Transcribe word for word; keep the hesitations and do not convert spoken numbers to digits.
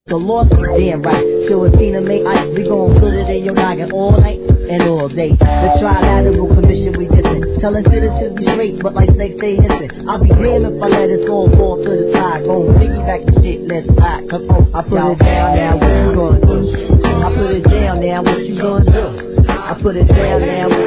the lost, damn right. So if Tina make ice, we gon' put it in your noggin all night and all day. The trilateral commission we dissing, telling citizens we straight, but like snakes they hissing. I'll be damned if I let it all fall to the side. Gon' piggyback the shit, let's act. Come on, I put it down now, what you gonna do? I put it down now, what you gonna do? I put it down now.